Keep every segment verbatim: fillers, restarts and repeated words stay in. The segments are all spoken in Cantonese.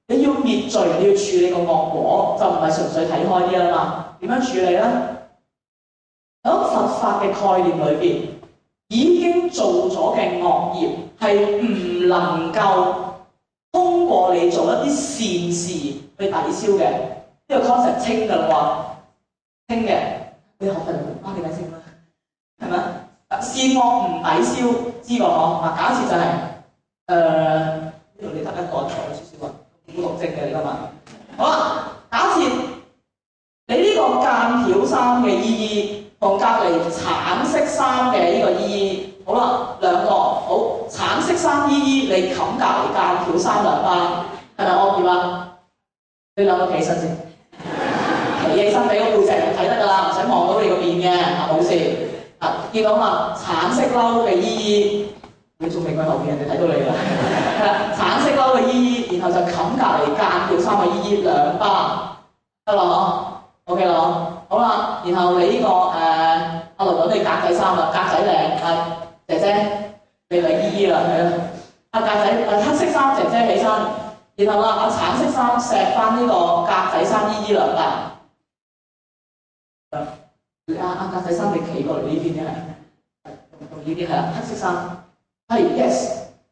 你要滅罪，你要處理個惡果，就唔係純粹睇開啲啦嘛。點樣處理咧？喺佛法嘅概念裏邊，已經做咗嘅惡業係唔能夠通過你做一啲善事去抵消嘅。呢、這個 concept 清㗎啦喎，清嘅。你學佛人唔關你解清啦，係咪？善惡唔抵消，知個嗬？嗱，假設就係誒呢度你得一個錯少少啊，古讀證嘅你㗎嘛？好啦，假設你呢個間條衫嘅意義同隔離橙色衫嘅呢個意義，好啦，兩個好，橙色衫依依，你冚隔離間條衫兩巴，係咪惡業啊？你兩個企起身先，企起身俾個背脊人睇得㗎啦，唔使望到你個面嘅，啊冇事。啊，見到嘛？橙色褸嘅依依，你仲未喺後邊，人哋睇到你啦。係啦，橙色褸嘅依依，然後就冚隔離間條衫嘅依依兩巴，得啦嗬 ，OK 啦嗬，好啦，然後你呢、這個誒阿倫倫你格仔衫啦，格仔靚，啊姐姐你嚟依依啦，係啦，阿格仔誒黑色衫姐姐起身，然後啦阿橙色衫錫翻呢個格仔衫依依兩巴。阿阿格仔衫，你企過嚟呢邊嘅係，同呢啲係啦，黑色衫，係 yes，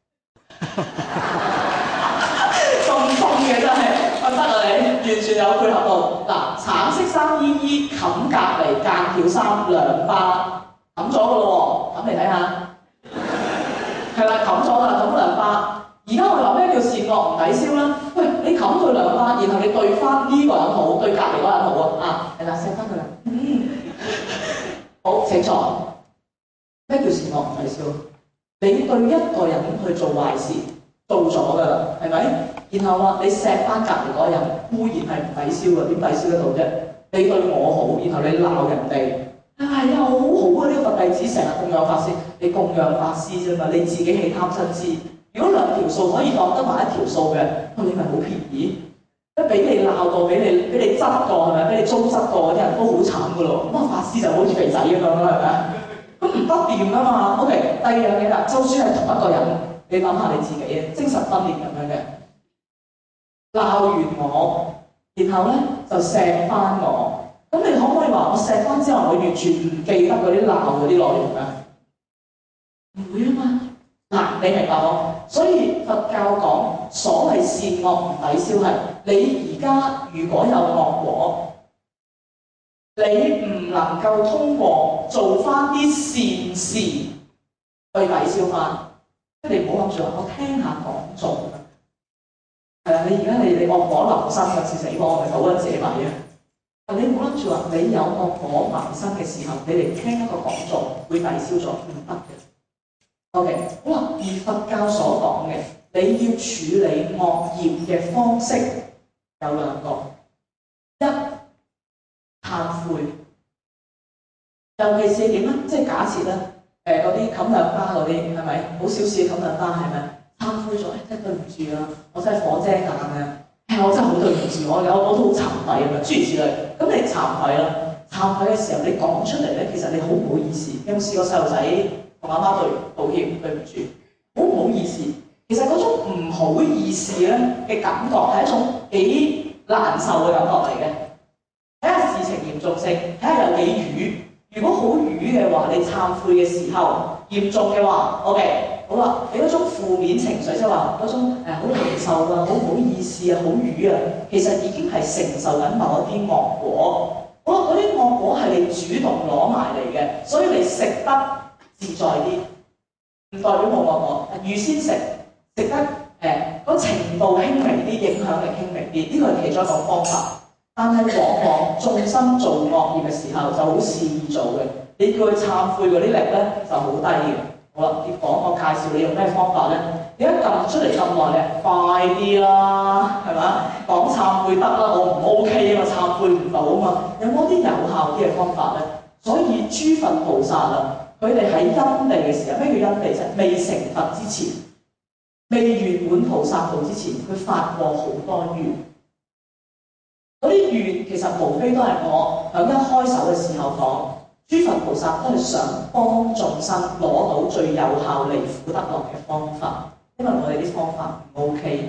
咁痛嘅真係，我得啊你，完全有配合到。嗱，橙色衫依依冚隔離間條衫兩巴，冚咗嘅咯喎，冚嚟睇下，係啦，冚咗啦，冚兩巴。而家我哋話咩叫善惡唔抵消啦？喂，你冚佢兩巴，然後你對翻呢個人好，對隔離嗰人好啊，啊，係啦，錫翻佢啦，嗯。好，請坐。咩叫善惡唔抵消？你對一個人去做壞事，做咗㗎啦，係咪？然後話你錫翻隔離嗰人，固然係唔抵消㗎，點抵消得到啫？你對我好，然後你鬧人哋，係啊，好好啊！呢、這個佛弟子成日供養法師，你供養法師啫嘛，你自己係貪嗔痴。如果兩條數可以當得埋一條數嘅，你咪好便宜。一俾你鬧過，俾你俾你執過，係咪？俾你糟質過嗰啲人都好慘噶咯。咁啊，法師就好似肥仔咁樣啦，係咪？咁唔得掂噶嘛。OK，第二樣嘢啦，就算係同一個人，你諗下你自己啊，精神分裂咁樣嘅，鬧完我，然後咧就錫翻我。咁你可唔可以話我錫翻之後，我完全唔記得嗰啲鬧嗰啲內容啊？唔會啊嘛。嗱，你明白我？所以佛教講所謂善惡唔抵消係你而家如果有惡果，你唔能夠通過做翻啲善事去抵消翻。即係你唔好諗住話我聽下講做㗎。係啊，你而家你你惡果臨身嘅，似死我咪倒緊自己米啊！你唔好諗住話你有惡果埋身嘅時候，你嚟聽一個講座會抵消咗，唔得嘅。OK， 好啦，而佛教所講嘅，你要處理惡業嘅方式有兩個，一懺悔，尤其是點咧？即係假設咧，誒嗰啲冚兩巴嗰啲係咪？好小事冚兩巴係咪？懺悔咗，真係對唔住啊！我真係火遮眼啊！誒，我真係好對唔住我，有我都好慚愧啊！諸如此類，咁你慚愧啦，慚愧嘅時候你講出嚟咧，其實你好唔好意思。有冇試過細路仔同阿媽對道歉，對唔住，好唔好意思？其實嗰種唔好意思咧嘅感覺係一種幾難受嘅感覺嚟嘅。睇下事情嚴重性，睇下有幾瘀。如果好瘀嘅話，你懺悔嘅時候嚴重嘅話 ，OK， 好啦，你嗰種負面情緒即係話嗰種誒好難受啊，好唔好意思啊，好瘀啊，其實已經係承受緊某一啲惡果。好啦，嗰啲惡果係你主動攞埋嚟嘅，所以你食得自在啲，唔代表冇惡果。預先食食得誒，個、呃、程度輕微啲，影響力輕微啲，呢個係其中一個方法。但係往往眾生做惡業嘅時候就好肆意做嘅，你叫佢懺悔嗰啲力咧就好低嘅。好啦，結果我介紹你用咩方法咧？你一撳出嚟咁耐咧，快啲啦，係嘛？講懺悔得啦，我唔 OK 啊嘛，懺悔唔到啊嘛。有冇啲有效啲嘅方法咧？所以諸佛菩薩啊，佢哋喺因地嘅時候，咩叫因地啫？未成佛之前，未圓滿菩薩道之前，佢發過好多願。嗰啲願其實無非都係我響一開手嘅時候講，諸佛菩薩都係想幫眾生攞到最有效離苦得樂嘅方法，因為我哋啲方法唔 OK，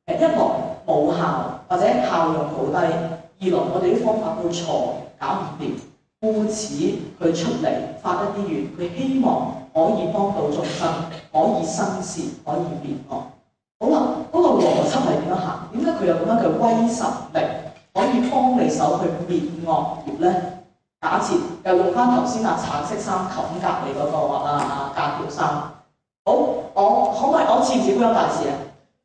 誒一來冇效或者效用好低，二來我哋啲方法都錯，搞唔掂，故此佢出嚟發一啲願，佢希望可以幫到眾生，可以生善，可以滅惡。好啦，嗰、那個邏輯係點樣行？點解佢有咁樣嘅威神力，可以幫你手去滅惡業咧？假設又用翻頭先啊橙色衫冚隔離嗰個啊啊間條衫。好，我可唔可以我似唔似觀音大士啊？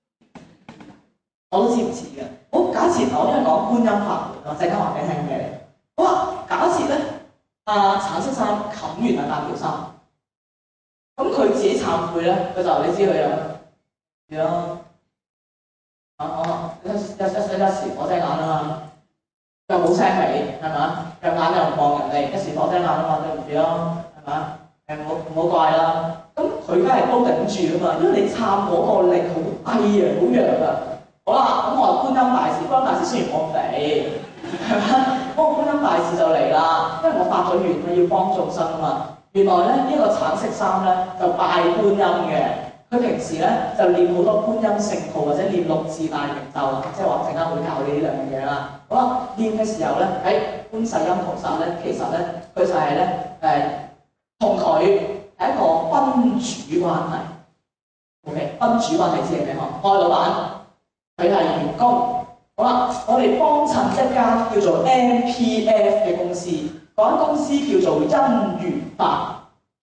我都知唔似嘅。好，假設我因為講觀音法門，我陣間話俾你聽嘅。好啊，假設咧，啊橙色衫冚完啊間條衫，咁佢自己懺悔咧，佢就你知佢有係咯，啊我一一一一時火遮眼啊嘛，又冇聲尾係嘛，又眼又唔望人哋，一時火遮眼啊嘛，對唔住咯，係嘛？誒唔好唔好怪啦。咁佢梗係都頂住啊嘛，因為你懺嗰個力好低啊，好弱啊。好啦，咁我係觀音大士，觀音大士雖然我肥，係嘛？嗰個觀音大士就嚟啦，因為我發咗願，我要幫眾生啊嘛。原來咧呢、這個橙色衫咧就拜觀音嘅，佢平時咧就念好多觀音聖號或者念六字大明咒，即係話陣間會教你呢兩樣嘢啦。好啦，念嘅時候咧，喺、哎、觀世音菩薩咧，其實咧佢就係咧誒同佢係一個賓主關係。O.K. 賓主關係知係咩？嗬，我係老闆，佢係員工。好啦，我哋幫襯一間叫做 M P F 嘅公司，嗰間公司叫做因緣法，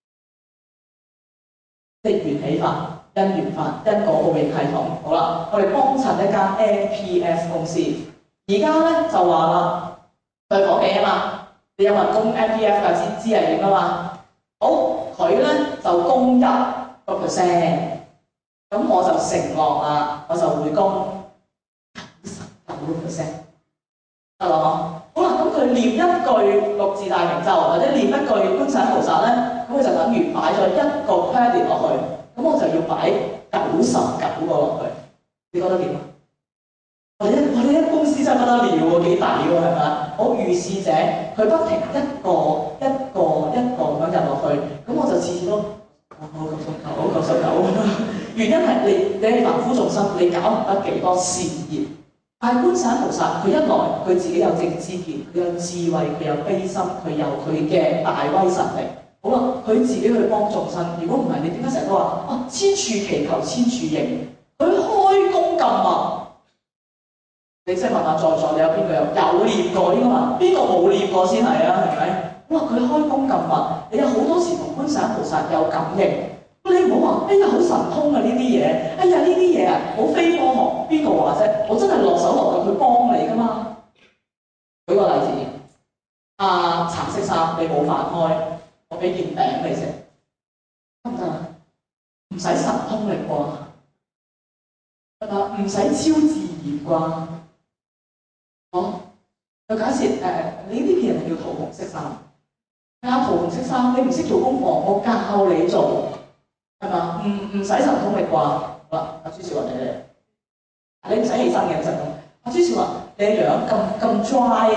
即緣起法、因緣法、因果報應系統。好啦，我哋幫襯一間 M P F 公司，而家咧就話啦，對夥計啊嘛，你有人供 M P F 嘅先知係點啊嘛。好，佢咧就供一個 percent， 咁我就承諾啦，我就會供九十九個 percent， 得啦嗬。好啦，咁佢念一句六字大明咒，或者念一句觀世音菩薩咧，咁佢就等於擺咗一個 credit 落去，咁我就要擺九十九個落去。你覺得點啊？我哋一我哋一公司真係不得了喎，幾抵喎係咪？好，如是者佢不停一個一個一個咁樣入落去，咁我就次次都我九十九，我九十九。原因係你你係凡夫眾生，你搞唔得幾多善業。但係觀世音菩薩，佢一來佢自己有正知見，佢有智慧，佢有悲心，佢有佢嘅大威神力。好啦，佢自己去幫眾生。如果唔係，你點解成日都話啊千處祈求千處應？佢開功咁密。你即係問下在座，你有邊個有有念過呢個嘛？邊個冇念過先係啊？係咪？哇！佢開功咁密，你有好多時同觀世音菩薩有感應。你唔好話，哎呀好神通啊呢啲嘢，哎呀呢啲嘢啊好非科學，邊個話啫？我真係落手落腳去幫你噶嘛。舉個例子，啊橙色衫你冇飯開，我俾件餅你食，得唔得啊？唔使神通力啩，得嘛？唔使超自然啩。好，就假設誒、呃，你呢件係叫桃紅色衫，啊桃紅色衫你唔識做功課，我教你做。係嘛？唔唔使神通力啩？好啦，阿朱少華你嚟，你唔使起身嘅真係。阿朱少華，你樣咁咁 dry，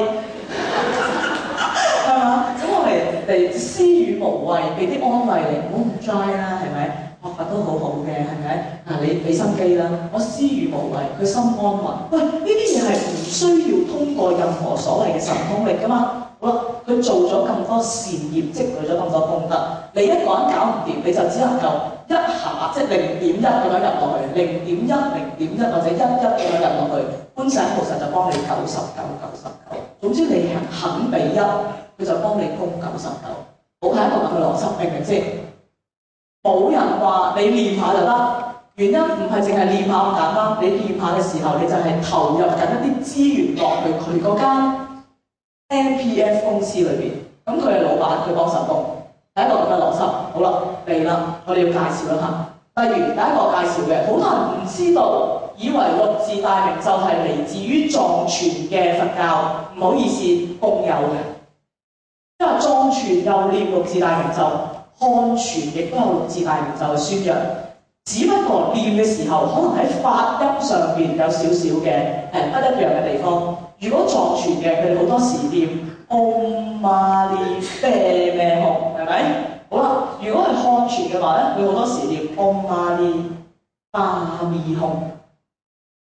係嘛？咁我嚟嚟施與無畏，俾啲安慰你，唔好咁 dry 啦，係咪？學法都好好嘅，係咪？啊，你俾心機啦，我施與無畏，佢心安穩。喂，呢啲嘢係唔需要通過任何所謂嘅神通力噶嘛？好啦，佢做咗咁多善業，積累咗咁多功德，你一個人搞唔掂，你就只能夠一下即係零點一咁樣入落去，零點一、零點一或者一一咁樣入落去，觀世音菩薩就幫你九十九、九十九。總之你肯俾一，佢就幫你供九十九。好，係一個咁嘅邏輯，明唔明先？冇人話你練下就得，原因唔係淨係練下咁簡單。你練下嘅時候，你就係投入緊一啲資源落去佢嗰間 M P F 公司裏邊，咁佢係老闆，佢幫手供，第一個咁嘅邏輯。好啦，嚟啦，我哋要介紹一下。例如第一個介紹嘅，好多人唔知道，以為六字大明咒係嚟自於藏傳嘅佛教，唔好意思，共有嘅。因為藏傳又念六字大明咒，漢傳亦都有六字大明咒嘅宣揚，只不過念嘅時候，可能喺發音上邊有少少嘅誒不一樣嘅地方。如果藏傳嘅，佢哋好多時念 Om Mani Padme Hum， 係咪？好啦，如果係漢傳嘅話咧，佢好多時念 Om Mani Padme Hum。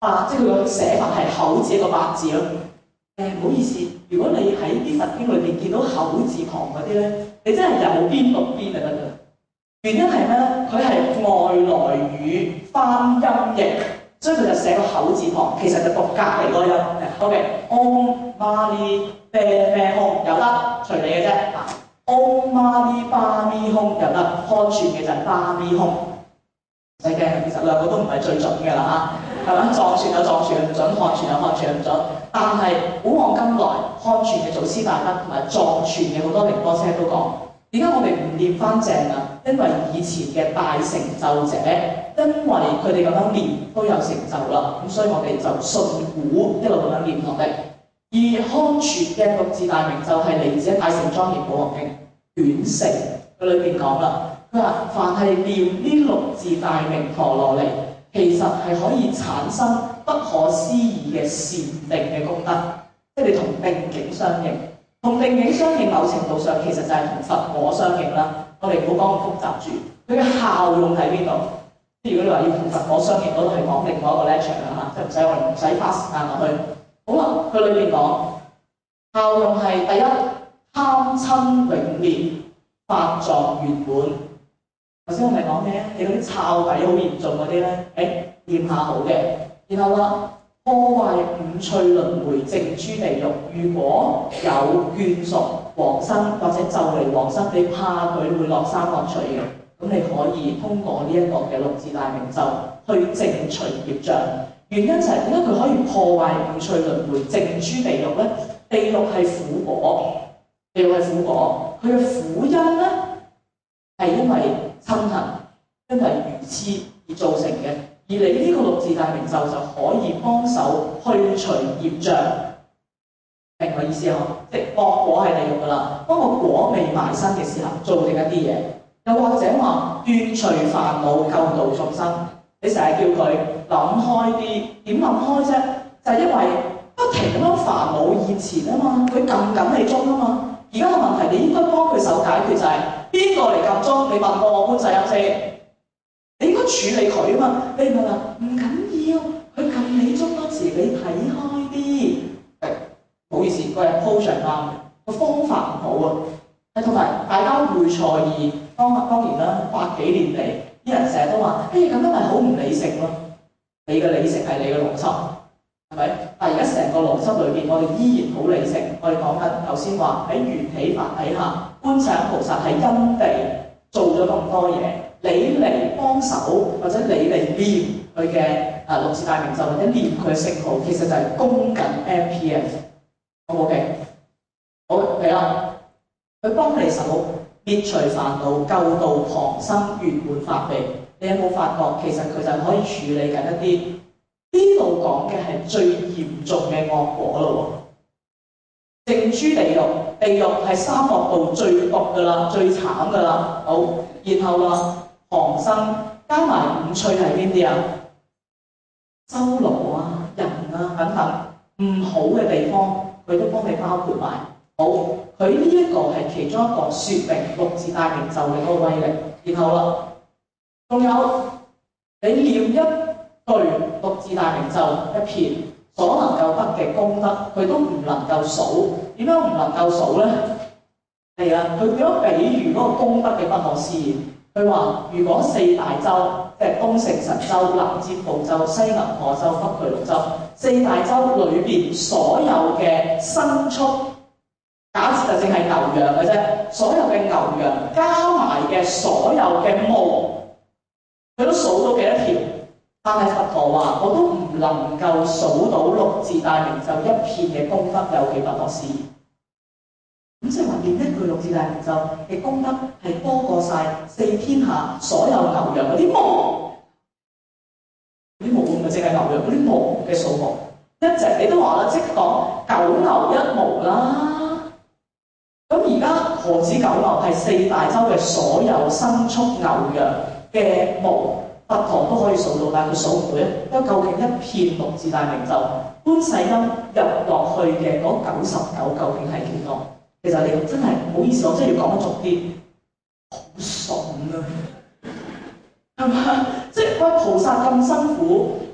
八，即係佢個寫法係口字一個八字咯。誒唔好意思，如果你喺啲佛經裏邊見到口字旁嗰啲咧，你真係有邊讀邊就得㗎。原因係咩咧？佢係外來語翻音譯，所以佢就寫個口字旁，其實就讀隔離嗰個音。O.K. Om Mani Padme Hum 有得隨你嘅啫。Om Mani Padme Hum 有得，看傳嘅就係 Padme Hum。唔使驚，其實兩個都唔係最準㗎啦嚇，係咪？藏傳有藏傳唔準，漢傳有漢傳唔準。但係古往今來，漢傳嘅祖師大德同埋藏傳嘅好多仁波切都講，點解我哋唔念翻正啊？因為以前嘅大成就者，因為佢哋咁樣念都有成就啦，咁所以我哋就順古一路咁樣念落嚟。而漢傳嘅六字大明咒係嚟自《大乘莊嚴寶王經》卷四，佢裏邊講啦。佢話：凡係念呢六字大明陀羅尼，其實係可以產生不可思議嘅禪定嘅功德，即係你同定境相應。同定境相應，某程度上其實就係同佛果相應啦。我哋唔好講咁複雜住，佢嘅效用喺邊度？如果你話要同佛果相應，嗰度係講另外一個 lecture 啦嚇，即係唔使我哋唔使花時間落去。好啦，佢裏邊講效用係第一，貪親永滅，法藏圓滿。頭先我咪講咩？你嗰啲抄底好嚴重嗰啲咧，誒念下好嘅。然後啦，破壞五趣輪迴正諸地獄。如果有眷屬往生或者就嚟往生，你怕佢會落三惡趣嘅，咁你可以通過呢一個嘅六字大明咒去淨除業障。原因就係點解佢可以破壞五趣輪迴正諸地獄咧？地獄係苦果，地獄係苦果，佢嘅苦因咧係因為親恨，因為愚痴而造成嘅。而你呢個六字大明咒就可以幫手去除業障，明我意思啊？即係惡果係地獄㗎啦，當個果未埋身嘅時候，做定一啲嘢，又或者話斷除煩惱，救度眾生。你成日叫佢諗開啲，點諗開啫？就係、是、因為不停咁樣煩惱現前啊嘛，佢撳緊你鐘啊嘛。而家個問題，你應該幫佢手解決就係邊個嚟撳鐘？你問過我觀世音先，你應該處理佢啊嘛。你唔係話唔緊要，佢撳你鐘嗰時，你睇開啲。誒，唔好意思，個 approach 啱嘅，個方法唔好啊。誒，同埋大家會錯意，當當然啦，百幾年嚟，啲人成日都話，誒咁樣咪好唔理性咯。你嘅理性係你嘅邏輯，係咪？但係而家成個邏輯裏邊，我哋依然好理性。我哋講緊頭先話喺緣起法底下，觀世音菩薩係因地做咗咁多嘢，你嚟幫手或者你嚟念佢嘅啊六字大明咒或者念佢嘅聖號，其實就係供緊 M P F， 好唔 OK？ 好嚟啦，佢幫你手滅除煩惱，救度旁生，圓滿法地。你有冇發覺其實佢就可以處理緊一啲呢度講嘅係最嚴重嘅惡果咯喎？正諸地獄，地獄係三惡道最毒噶啦，最慘噶啦。好，然後啦，旁生加埋五趣係邊啲啊？修羅啊、人啊等等唔好嘅地方，佢都幫你包括埋。好，佢呢一個係其中一個説明六字大明咒嘅嗰個威力。然後啦。仲有你念一句六字大明咒一片，所能夠得嘅功德，佢都唔能夠數。點解唔能夠數咧？係啊，佢點樣比喻嗰個功德嘅不可思議？佢話：如果四大洲，即係東勝神洲、南瞻部洲、西銀河洲、北俱盧洲，四大洲裏邊所有嘅牲畜，假設就淨係牛羊嘅啫，所有嘅牛羊加埋嘅所有嘅毛。佢都數到幾多條，但係佛陀話：我都唔能夠數到六字大明咒一片嘅功德有幾不可思議。咁即係話念一句六字大明咒嘅功德係多過晒四天下所有牛羊嗰啲毛，嗰啲毛唔係淨係牛羊嗰啲毛嘅數目，一隻你都話啦，即講九牛一毛啦。咁而家何止九牛，係四大洲嘅所有牲畜牛羊嘅毛，佛陀都可以數到，但係佢數唔到一。因為究竟一片六字大明咒，觀世音入落去嘅嗰九十九究竟係幾多？其實你真係唔好意思，我真係要講得俗啲，好爽啊，係嘛？即係喂菩薩咁辛苦，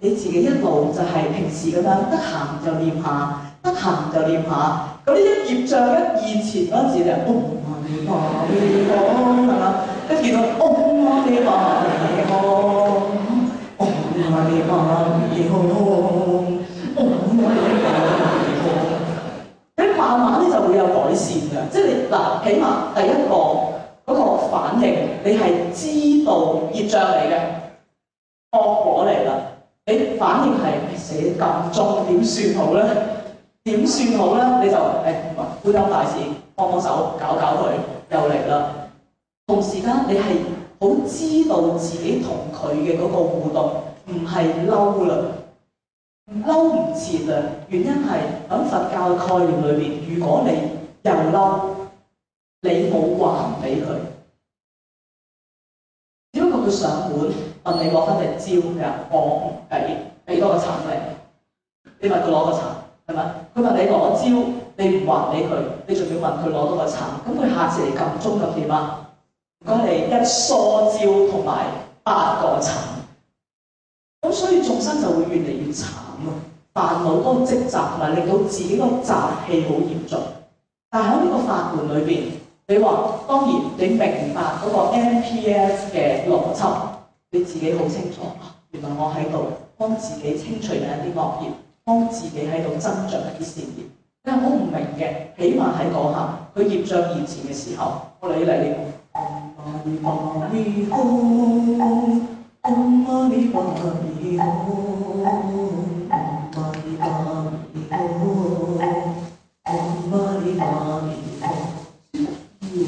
你自己一路就係平時咁樣，得閒就念下，得閒就念下。咁呢一業障一現前嗰陣時就嗡嘛呢叭咪吽係嘛？跟住見到嗡嘛呢叭咪吽，嗡嘛呢叭咪吽，嗡嘛呢叭咪吽。咁慢慢咧就會有改善嘅，即係你嗱，起碼第一個嗰個反應，你係知道業障嚟嘅，惡果嚟啦。你反應係死咁重點算好咧？點算好咧？你就誒觀音大士幫幫手搞搞佢，又嚟啦。同時間你係好知道自己同佢嘅嗰個互動，唔係嬲啦，嬲唔切啊！原因係喺佛教嘅概念裏邊，如果你又嬲，你冇還俾佢，只不過佢上門問你攞翻隻蕉嘅，我唔俾，俾多個橙你，你問佢攞個橙。係咪？佢問你攞蕉，你唔還俾佢，你仲要問佢攞多個橙，咁佢下次嚟撳鐘咁點啊？唔該你一梳蕉同埋八個橙，咁所以眾生就會越嚟越慘啊！煩惱多積集，同埋令到自己個習氣好嚴重。但係喺呢個法門裏邊，你話當然你明白嗰個 M P S 嘅邏輯，你自己好清楚啊！原來我喺度幫自己清除緊一啲惡業。幫自己喺度增長一啲善業，但係我唔明嘅，起碼喺嗰下佢業障現前嘅時候，我嚟嚟呢個，嗡嘛呢叭咪吽，嗡嘛呢叭咪吽，嗡嘛呢叭咪吽，嗡嘛呢叭咪吽，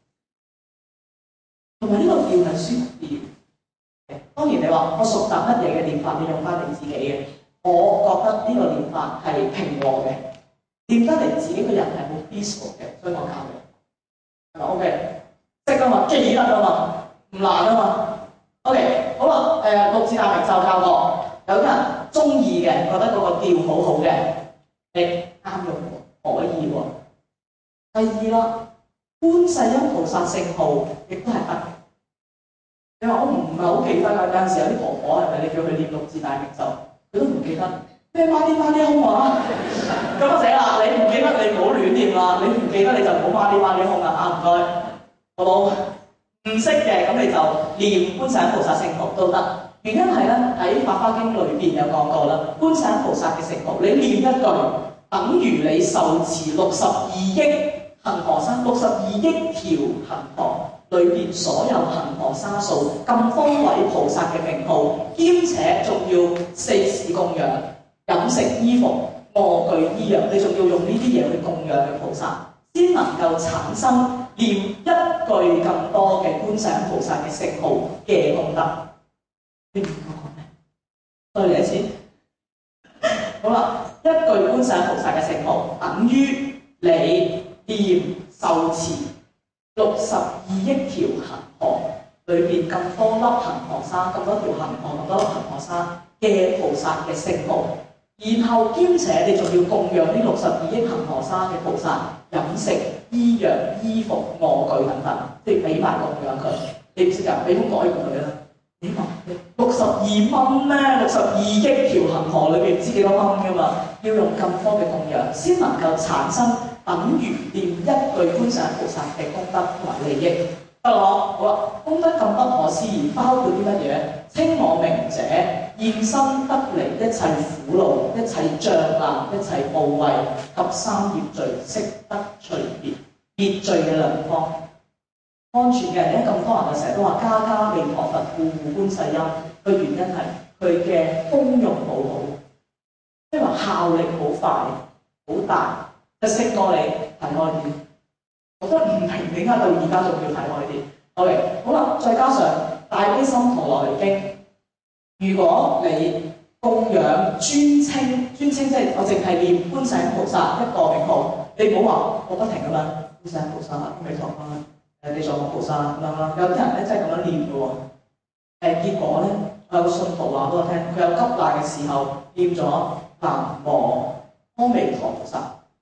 同埋呢個調係舒服啲。當然你話我熟習乜嘢嘅念法，你用翻你自己嘅。我覺得呢個念法係平和嘅，念得嚟自己個人係好 peaceful 嘅，所以我教你。係咪 OK？識㗎嘛，記得㗎嘛，唔難啊嘛。OK， 好啦，誒六字大明咒教過，有啲人中意嘅，覺得嗰個調好好嘅，你啱用喎，可以喎。第二啦，觀世音菩薩聖號亦都係得。你話我唔係好記得㗎，有陣時有啲婆婆係咪你叫佢念六字大明咒？佢都唔記得咩媽啲媽啲空啊！咁我寫啦，你唔記得你唔好亂念啦，你唔記得你就唔好媽啲媽啲空啦嚇，唔該，好冇？唔識嘅咁你就念觀世音菩薩聖號都得。原因係咧喺《法華經》裏邊有講過啦，觀世音菩薩嘅聖號，你念一句，等於你受持六十二億恆河沙，六十二億條恆河裏邊所有恆河沙數咁多位菩薩嘅名號，兼且仲要四時供養、飲食衣服、臥具衣藥，你仲要用呢啲嘢去供養嘅菩薩，先能夠產生念一句咁多嘅觀世音菩薩嘅聖號嘅功德。你唔明我講咩？再嚟一次。好啦，一句觀世音菩薩嘅聖號，等於你念受持六十二億條恆河裏邊咁多粒恆河沙，咁多條恆河，咁多粒恆河沙嘅菩薩嘅聖號，然後兼且你仲要供養呢六十二億恆河沙嘅菩薩飲食、醫藥、衣服、臥具等等，即係俾埋供養佢。你唔識㗎？俾封袋佢啦。你話六十二蚊咩？六十二億條恆河裏邊唔知幾多蚊㗎嘛？要用咁多嘅供養，先能夠產生等於念一句觀世音菩薩嘅功德同埋利益。得咯，好啦，功德咁不可思議，包括啲乜嘢？稱我名者現身得離一切苦惱、一切障難、一切怖畏及三業罪，悉得除滅，滅罪嘅良方。安全嘅人，而家咁多人就成日都話家家彌陀佛戶戶觀世音，佢原因係佢嘅功用好好，即係話效力好快、好大，一升過你睇開啲。我覺得唔明點解到而家仲要睇開啲。OK， 好啦，再加上大悲心陀羅尼經，如果你供養尊稱，尊稱即係我淨係念觀世音菩薩一個名號，你唔好話我不停咁樣觀世音菩薩、阿彌陀佛。誒，地藏王菩薩咁樣啦，有啲人咧真係咁樣念嘅喎。誒，結果咧，我有個信徒話俾我聽，佢有急難嘅時候念咗南無阿彌陀菩薩，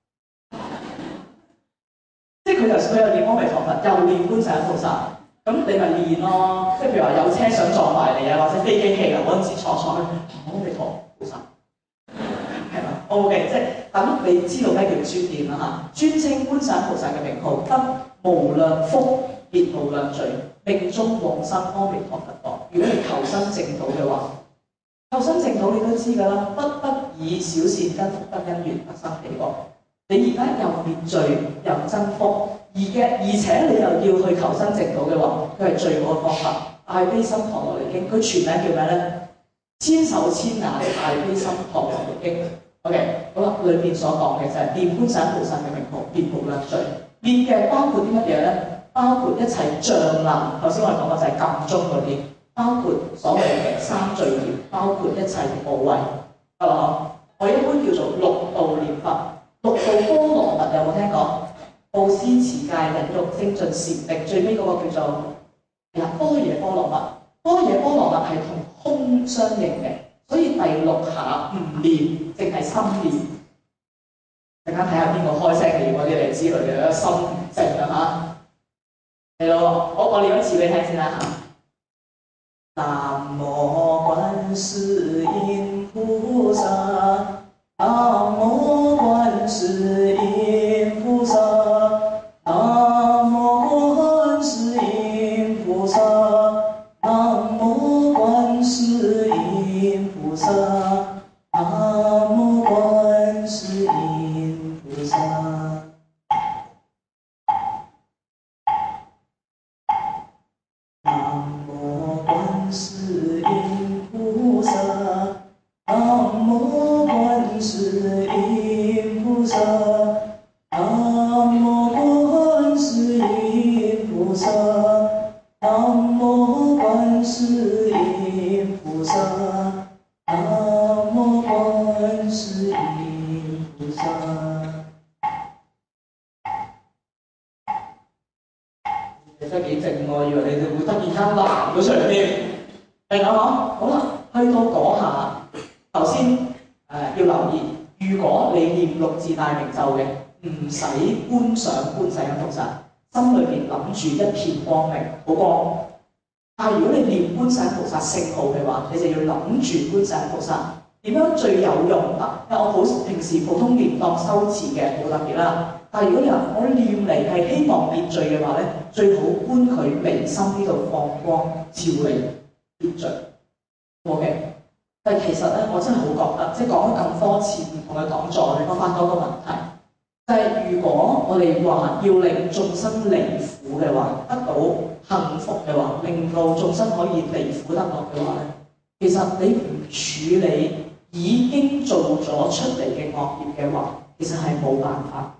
即係佢就佢又念阿彌陀佛，又念觀世音菩薩，咁你咪練咯。即係譬如話有車想撞埋你啊，或者飛機起嚟嗰陣時坐坐去阿彌陀 OK， 即係等你知道咩叫尊嚴啦嚇。尊稱觀世音菩薩嘅名號，得無量福，滅無量罪，命終往生阿彌陀佛國。如果你求生淨土嘅話，求生淨土你都知㗎啦，不不以小善根福德因緣得生彼國。你而家又滅罪又增福，而嘅而且你又要去求生淨土嘅話，佢係最好嘅方法。大悲心陀羅尼經，佢全名叫咩咧？千手千眼大悲心陀羅尼經。OK， 好啦，裏面所講嘅就係念觀世音菩薩嘅名號，滅無量罪。念嘅包括啲乜嘢咧？包括一切障難。頭先我哋講過就係禁中嗰啲，包括所謂嘅三罪業，包括一切無畏。得啦，我一般叫做六度念佛。六度波羅蜜有冇聽過？布施、持戒、忍辱、精進、禪定，最尾嗰個叫做嗱般若波羅蜜。般若波羅蜜係同空相應嘅，所以第六下唔念，淨係心念。大家睇下邊個開聲念嗰啲嚟之類嘅心靜啊嚇。係咯，我我念一次俾你聽先啦嚇。南無觀世音菩薩，南無觀世音菩薩，南無觀世音菩薩，南無觀世音菩薩，南無觀世音菩薩。南無觀世音菩薩，南無觀世音菩薩，南無觀世音菩薩，南無觀世音菩薩，南無觀世音菩薩。其實幾靜喎，以為你哋會突然間鬧咗出嚟添。係咁講，好啦，去到嗰下，頭先誒要留意，如果你念六字大明咒嘅，唔使觀想觀世音菩薩，心裏邊諗住一片光明，好光。但係如果你念觀世音菩薩聖號嘅話，你就要諗住觀世音菩薩點樣最有用啊？因為我好平時普通念當修持嘅冇特別啦。但係如果你話我念嚟係希望滅罪嘅話咧，最好觀佢眉心呢度放光照你滅罪。OK， 但係其實咧，我真係好覺得，即係講咗咁多次唔同嘅講座，你講翻多個問題，就係、是、如果我哋話要令眾生離苦嘅話，得到幸福嘅話，令到眾生可以離苦得樂嘅話咧，其實你唔處理已經做咗出嚟嘅惡業嘅話，其實係冇辦法。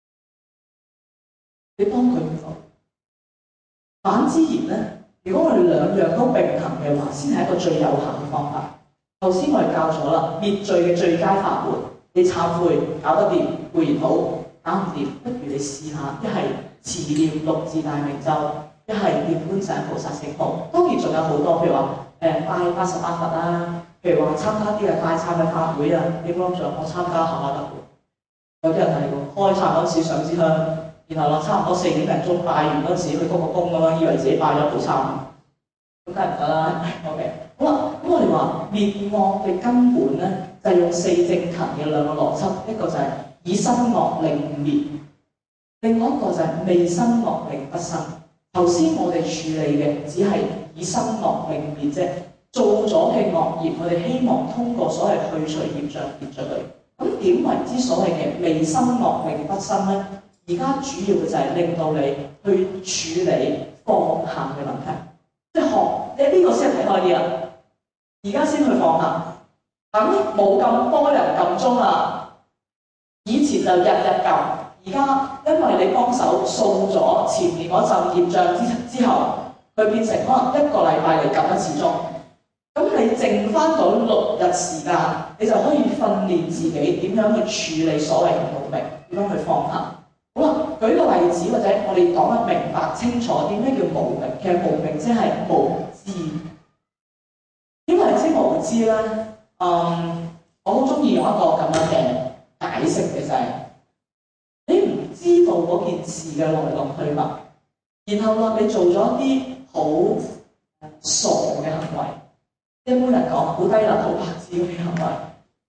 你幫佢唔到。反之然咧，如果我哋兩樣都並行嘅話，先係一個最有效嘅方法。頭先我哋教咗啦，滅罪嘅最佳法門，你懺悔搞得掂固然好，搞唔掂不如你試下，一係持念六字大明咒，一係念觀世音菩薩聖號。當然仲有好多，譬如話誒拜八十八佛啦，譬如話參加啲嘅拜懺嘅法會啊，你冇諗住我參加下得喎。有啲人係喎，開懺嗰陣時上支香。然後啦，差唔多四點零鐘拜完嗰陣時，去鞠個躬咁樣，以為自己拜咗好懺，咁梗係唔得啦。OK， 好啦，咁我哋話滅惡嘅根本咧，就係、是、用四正勤嘅兩個邏輯，一個就係以身惡令滅，另外一個就係未生惡令不生。頭先我哋處理嘅只係以身惡令滅啫，做咗嘅惡業，我哋希望通過所謂去除業障滅咗佢。咁點為之所謂嘅未生惡令不生咧？而家主要嘅就係令到你去處理放下嘅問題，即係學你呢個先係睇開啲啦。而家先去放下，等冇咁多人撳鐘啦。以前就日日撳，而家因為你幫手掃咗前面嗰陣業障之之後，佢變成可能一個禮拜嚟撳一次鐘。咁你剩翻到六日時間，你就可以訓練自己點樣去處理所謂嘅無明，點樣去放下。好啦，舉個例子或者我哋講得明白清楚啲咩叫無明。其實無明即係無知。點為之無知咧？嗯，我好中意用一個咁樣嘅解釋嘅就係、是，你唔知道嗰件事嘅來龍去脈，然後啦你做咗一啲好傻嘅行為，一般人講好低能、好白痴嘅行為，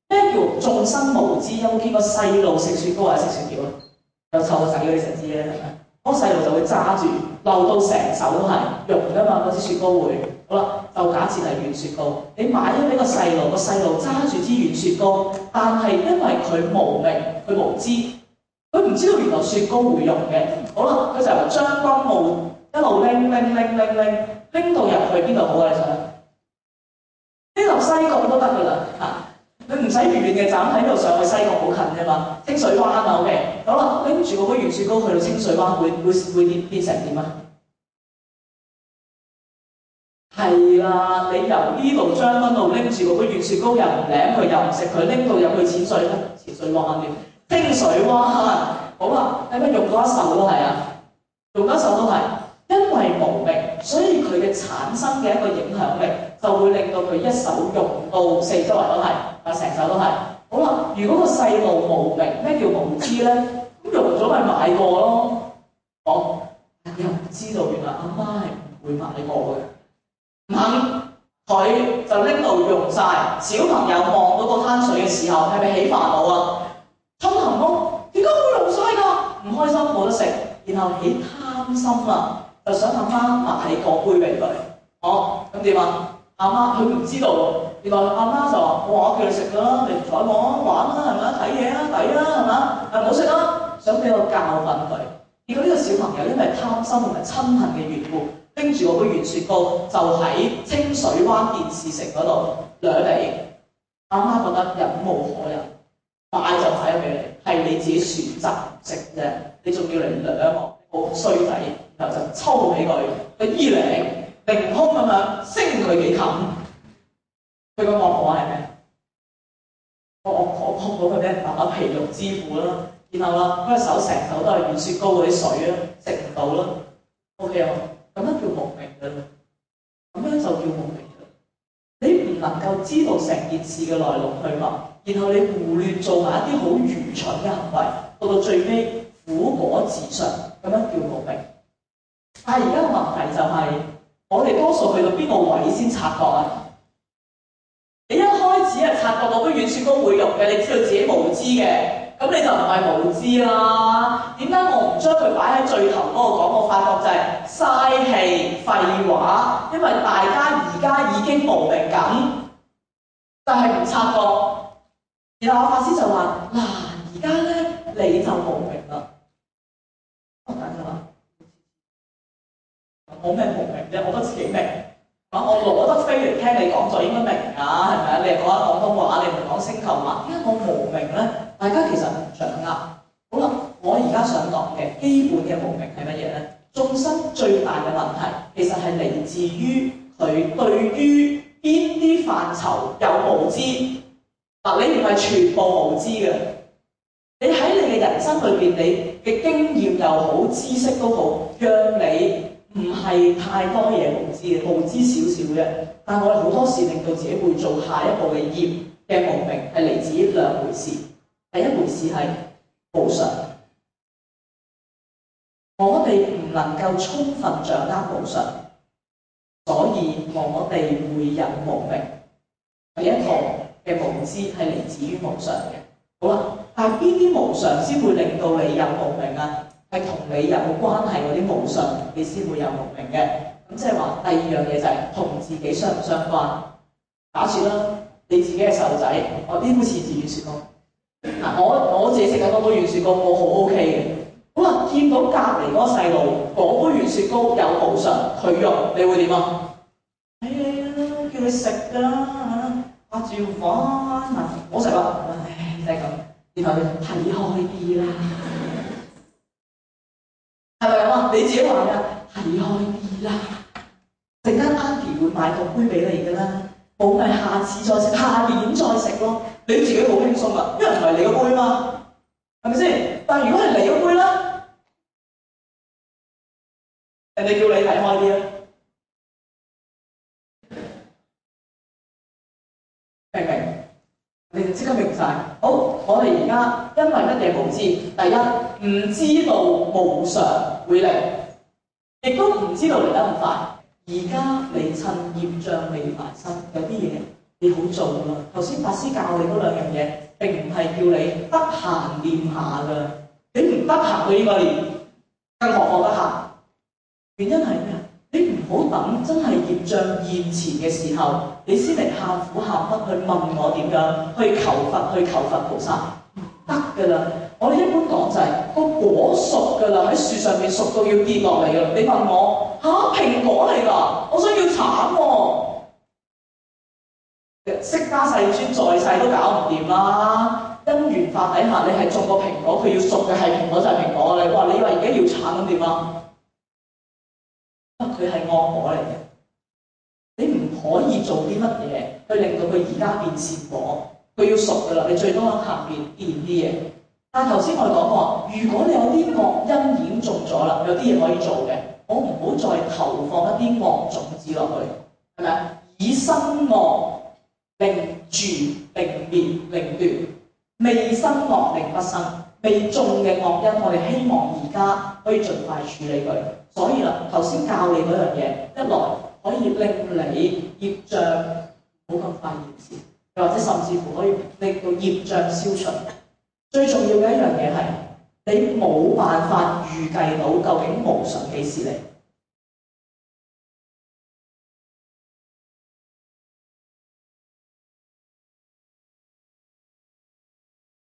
咩叫眾生無知？有冇見過細路食雪糕或者食雪條啊？有湊個仔嗰啲就知咧，係咪？嗰細路就會揸住，漏到成手都係溶㗎嘛，嗰支雪糕會。好啦，就假設係軟雪糕，你買咗俾個細路，個細路揸住支軟雪糕，但係因為佢無明，佢無知，佢唔知道原來雪糕會溶嘅。好啦，佢就由將軍澳一路拎拎拎拎拎拎到入去邊度好啊？你想？呢度西貢都得㗎啦，嚇！你唔使遠嘅站喺呢度上去西貢好近啫嘛，清水灣啊 OK。好啦，拎住嗰杯軟雪糕去到清水灣，會會會變變成點啊？係啦，你由呢度將軍澳拎住嗰杯軟雪糕，又唔舐佢，又唔食佢，拎到入去淺水咧，淺水灣添，清水灣。好啦，係咪用咗一手都係啊？用咗一手都係，因為無明，所以佢嘅產生嘅一個影響力，就會令到佢一手用到四周圍都係，啊成手都係。好啦，如果個細路無明，咩叫無知咧？咁用咗咪買過咯？哦，又唔知道原來阿媽係唔會買過嘅。唔肯，佢就拎到用晒。小朋友望到個攤水嘅時候，係咪起煩惱啊？侵行咯，點解會用晒㗎？唔開心冇得食，然後起貪心啊，就想阿媽買個杯俾佢。哦，咁點啊？阿媽佢唔知道喎，原來阿媽就話：我話叫你食㗎啦，你唔睬我玩啦，係咪？睇嘢啦，抵啦，係嘛？誒唔好食啦，想俾個教訓佢。結果呢個小朋友因為貪心同埋親恨嘅緣故，拎住嗰杯軟雪糕就喺清水灣電視城嗰度掠嚟。阿媽覺得忍無可忍，買就買咗俾你，係你自己選擇唔食啫，你仲要嚟掠我，好衰仔，然後就抽起佢個衣領，凌空咁樣升佢幾冚。佢個惡果係咩？個惡果惡果佢俾人打皮肉之苦啦，然後啦，嗰隻手成手都係軟雪糕嗰啲水啦，食唔到啦。OK 啊？咁樣叫無明㗎啦，咁樣就叫無明㗎。你唔能夠知道成件事嘅來龍去脈，然後你胡亂做埋一啲好愚蠢嘅行為，到到最尾苦果自嘗，咁樣叫無明。但係而家嘅問題就係、是，我哋多數去到邊個位先察覺啊？你一開始係察覺到杯軟雪糕會溶嘅，你知道自己無知嘅。咁你就唔係無知啦。點解我唔將佢擺喺最頭嗰個講？我發覺就係嘥氣廢話，因為大家而家已經無明緊，但係唔察覺。然後我法師就話：嗱，而家咧你就無明啦。我等陣啦，我咩無明啫？我都自己明。啊，我攞得飛嚟聽你講就應該明㗎，係咪啊？你係講緊廣東話，你唔係講星球話。點解我無明咧？大家其實唔掌握。好啦，我而家想講嘅基本嘅無明係乜嘢咧？眾生最大嘅問題其實係嚟自於佢對於邊啲範疇有無知。嗱，你唔係全部無知嘅，你喺你嘅人生裏邊，你嘅經驗又好，知識都好，讓你唔係太多嘢無知嘅，無知少少嘅。但係我哋好多時令到自己會做下一步嘅業嘅無明，係嚟自於兩回事。第一回事係無常，我哋唔能夠充分掌握無常，所以我哋會有無明。第一個嘅無知係嚟自於無常嘅。好啦，但係邊啲無常先會令到你有無明啊？係同你有關係嗰啲無常，你先會有無明嘅。咁即係話第二樣嘢就係同自己相唔相關。假設啦，你自己嘅細路仔，我呢杯似自軟雪糕。嗱，我我自己食緊嗰杯軟雪糕，我好 OK 嘅。好啦，見到隔離嗰個細路，嗰杯軟雪糕有無常，佢用，你會點啊？哎呀，叫你食㗎啦，掛住玩，我食啦，唉，就係咁。然後你睇開啲啦，係咪咁啊？你自己話㗎，睇開啲啦。陣間 Auntie 會買個杯俾你㗎啦，冇咪下次再食，下年再食咯。你自己好輕鬆噶，因為唔係你個杯嘛，係咪先？但係如果係你個杯咧，人哋叫你睇開啲啦，明唔明？你就即刻明晒。好，我哋而家因為乜嘢無知？第一，唔知道無常會嚟，亦都唔知道嚟得咁快。而家你趁業障未埋身，有啲嘢你好做㗎啦。頭先法師教你嗰兩樣嘢，並唔係叫你得閒練下㗎。你唔得閒佢應該練，更何況得閒？原因係咩？你唔好等真係業障現前嘅時候，你先嚟喊苦喊忽去問我點樣去求佛去求佛菩薩，唔得㗎啦！我哋一般講就係、是、個果熟㗎啦，喺樹上面熟到要跌落嚟㗎啦。你問我嚇、啊、蘋果嚟㗎，我想要橙喎、啊。釋迦世尊在世都搞唔掂啦，因緣法底下你係種個蘋果，佢要熟嘅係蘋果就係蘋果。你話你話而家要橙咁點啊？佢係惡果嚟嘅，你唔可以做啲乜嘢去令到佢而家變善果。佢要熟噶啦，你最多喺下邊變啲嘢。但係頭先我哋講過，如果你有啲惡因已經種咗啦，有啲嘢可以做嘅，我唔好再投放一啲惡種子落去，係咪啊？以生惡令住令滅令斷，未生惡令不生，未種嘅惡因，我哋希望而家可以盡快處理佢。所以啦，頭先教你嗰樣嘢，一來可以令你業障冇咁快現前，又或者甚至乎可以令到業障消除。最重要嘅一樣嘢係，你冇辦法預計到究竟無常幾時嚟。